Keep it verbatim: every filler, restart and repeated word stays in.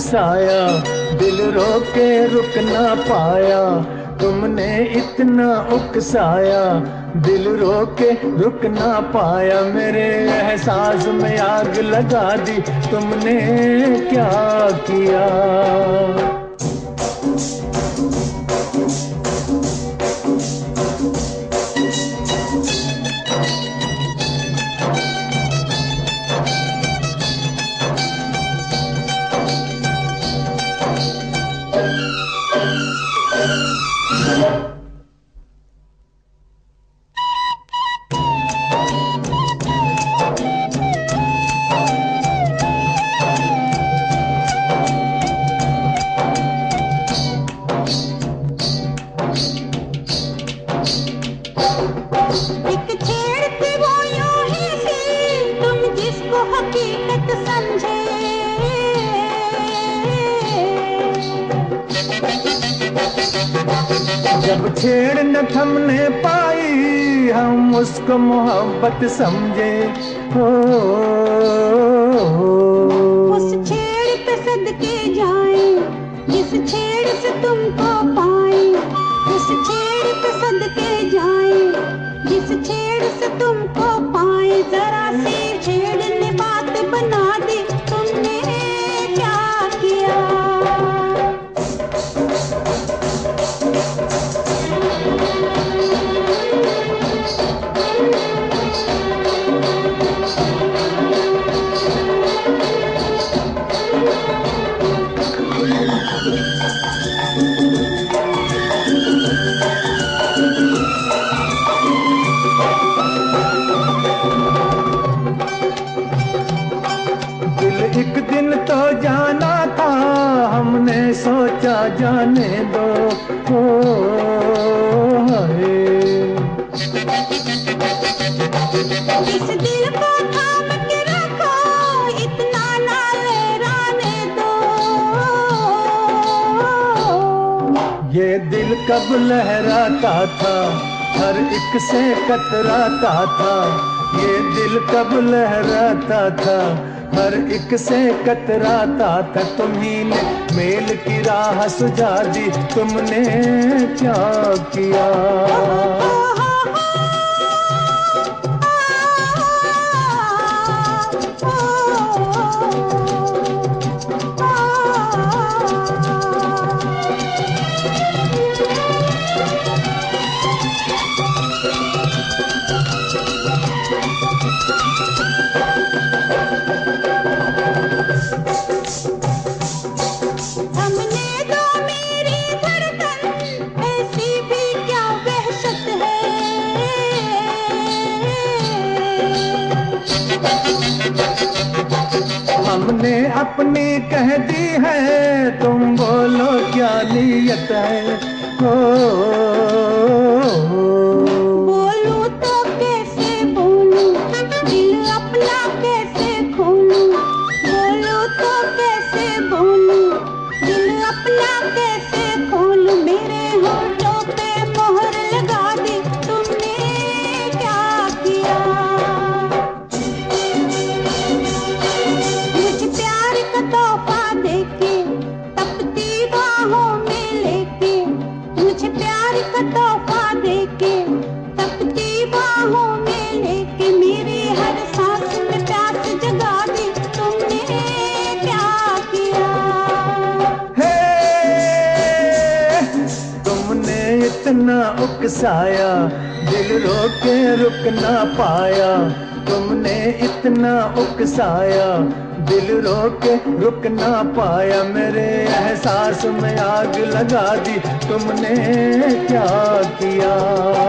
उकसाया, दिल रोके रुक ना पाया। तुमने इतना उकसाया, दिल रोके रुक ना पाया। मेरे एहसास में आग लगा दी, तुमने क्या किया? जब छेड़ न थमने पाई, हम उसको मोहब्बत समझे। हो उस छेड़ पे सदके जाए, जिस छेड़ से तुमको पाए। उस छेड़ पे सदके जाए, जिस छेड़ से तुमको पाए। जरा सी छेड़ ने बात बना दी, तुमने क्या किया? एक दिन तो जाना था, हमने सोचा जाने दो। हो हाय, इस दिल को थाम के रखो, इतना ना लहराने दो। ये दिल कब लहराता था, हर एक से कतराता था। ये दिल कब लहराता था, हर एक से कतराता था। तुम्ही ने मेल की राह सुझा दी, तुमने क्या किया? हमने अपनी कह दी है, तुम बोलो क्या नीयत है? हो बोलूं तो कैसे बोलूं, दिल अपना कैसे खोलूं? बोलूं तो कैसे बोलूं, दिल अपना कैसे खोलूं? मेरे होठों पे मोहर लगा दी, तुमने क्या किया? मुझे प्यार का तोहफा देके, तपती बाहों में लेके। मुझे प्यार का तोहफा देके, तपती बाहों में लेके। मेरी हर सांस में प्यास जगा दी, तुमने क्या किया? हे, तुमने इतना उकसाया, दिल रोके रुक ना पाया। तुमने इतना उकसाया, दिल रोके रुक ना पाया। मेरे एहसास में आग लगा दी, तुमने क्या किया?